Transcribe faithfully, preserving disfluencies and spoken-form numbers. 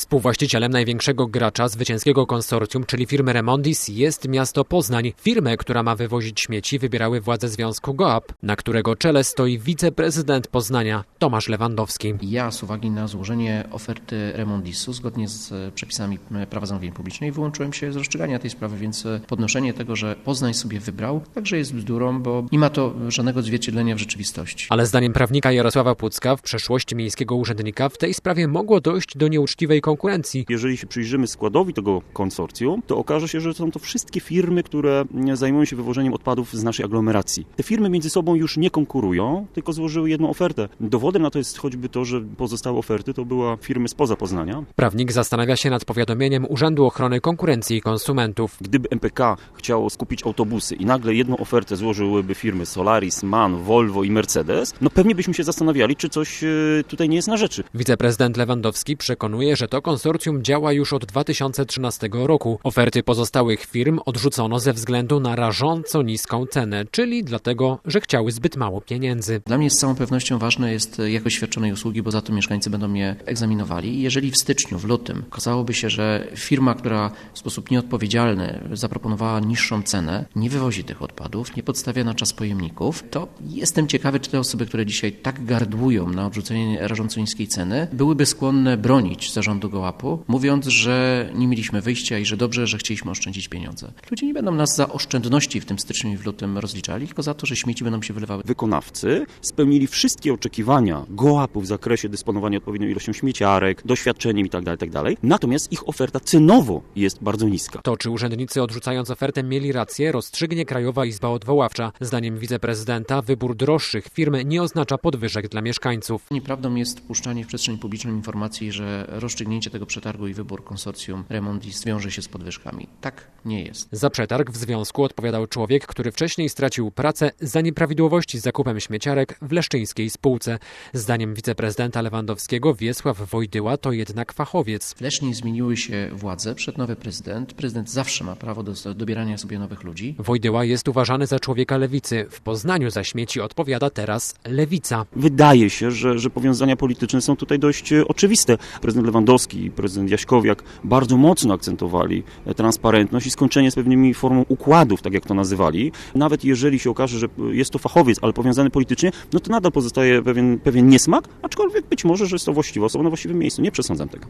Współwłaścicielem największego gracza zwycięskiego konsorcjum, czyli firmy Remondis, jest miasto Poznań. Firmę, która ma wywozić śmieci, wybierały władze związku GOAP, na którego czele stoi wiceprezydent Poznania Tomasz Lewandowski. Ja z uwagi na złożenie oferty Remondisu zgodnie z przepisami prawa zamówień publicznych wyłączyłem się z rozstrzygania tej sprawy, więc podnoszenie tego, że Poznań sobie wybrał, także jest bzdurą, bo nie ma to żadnego odzwierciedlenia w rzeczywistości. Ale zdaniem prawnika Jarosława Pucka, w przeszłości miejskiego urzędnika, w tej sprawie mogło dojść do nieuczciwej konkurencji. Jeżeli się przyjrzymy składowi tego konsorcjum, to okaże się, że są to wszystkie firmy, które zajmują się wywożeniem odpadów z naszej aglomeracji. Te firmy między sobą już nie konkurują, tylko złożyły jedną ofertę. Dowodem na to jest choćby to, że pozostałe oferty to była firmy spoza Poznania. Prawnik zastanawia się nad powiadomieniem Urzędu Ochrony Konkurencji i Konsumentów. Gdyby M P K chciało skupić autobusy i nagle jedną ofertę złożyłyby firmy Solaris, MAN, Volvo i Mercedes, no pewnie byśmy się zastanawiali, czy coś tutaj nie jest na rzeczy. Wiceprezydent Lewandowski przekonuje, że to konsorcjum działa już od dwa tysiące trzynastego roku. Oferty pozostałych firm odrzucono ze względu na rażąco niską cenę, czyli dlatego, że chciały zbyt mało pieniędzy. Dla mnie z całą pewnością ważne jest jakość świadczonej usługi, bo za to mieszkańcy będą mnie egzaminowali. Jeżeli w styczniu, w lutym okazałoby się, że firma, która w sposób nieodpowiedzialny zaproponowała niższą cenę, nie wywozi tych odpadów, nie podstawia na czas pojemników, to jestem ciekawy, czy te osoby, które dzisiaj tak gardłują na odrzucenie rażąco niskiej ceny, byłyby skłonne bronić zarządu GOAP-u, mówiąc, że nie mieliśmy wyjścia i że dobrze, że chcieliśmy oszczędzić pieniądze. Ludzie nie będą nas za oszczędności w tym styczniu i w lutym rozliczali, tylko za to, że śmieci będą się wylewały. Wykonawcy spełnili wszystkie oczekiwania GOAP-u w zakresie dysponowania odpowiednią ilością śmieciarek, doświadczeniem itd., itd. Natomiast ich oferta cenowo jest bardzo niska. To, czy urzędnicy odrzucając ofertę mieli rację, rozstrzygnie Krajowa Izba Odwoławcza. Zdaniem wiceprezydenta wybór droższych firm nie oznacza podwyżek dla mieszkańców. Nieprawdą jest wpuszczanie w przestrzeń publiczną informacji, że rozstrzygnięcie tego przetargu i wybór konsorcjum Remondis wiąże się z podwyżkami. Tak nie jest. Za przetarg w związku odpowiadał człowiek, który wcześniej stracił pracę za nieprawidłowości z zakupem śmieciarek w leszczyńskiej spółce. Zdaniem wiceprezydenta Lewandowskiego Wiesław Wojdyła to jednak fachowiec. W Lesznie zmieniły się władze, przed nowy prezydent. Prezydent zawsze ma prawo do dobierania sobie nowych ludzi. Wojdyła jest uważany za człowieka lewicy. W Poznaniu za śmieci odpowiada teraz lewica. Wydaje się, że, że powiązania polityczne są tutaj dość oczywiste. Prezydent Lewandowski i prezydent Jaśkowiak bardzo mocno akcentowali transparentność i skończenie z pewnymi formą układów, tak jak to nazywali. Nawet jeżeli się okaże, że jest to fachowiec, ale powiązany politycznie, no to nadal pozostaje pewien, pewien niesmak, aczkolwiek być może, że jest to właściwa osoba na właściwym miejscu. Nie przesądzam tego.